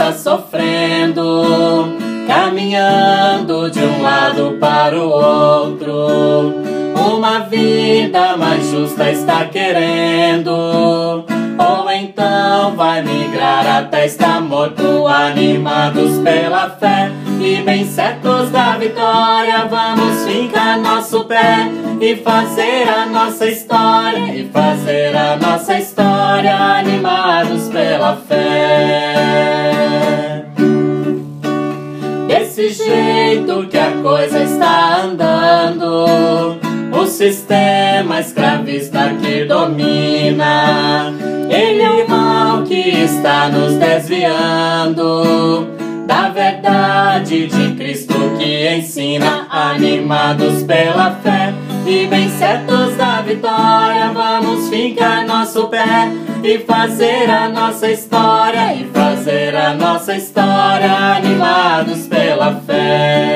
está sofrendo, caminhando de um lado para o outro. Uma vida mais justa está querendo, ou então vai migrar até estar morto. Animados pela fé e bem certos da vitória, vamos fincar nosso pé e fazer a nossa história, e fazer a nossa história, animados pela fé. Desse jeito que a coisa está andando, o sistema escravista que domina, ele é o mal que está nos desviando da verdade de Cristo que ensina. Animados pela fé e bem certos da vitória, vamos fincar nosso pé e fazer a nossa história, e fazer a nossa história, animados pela fé.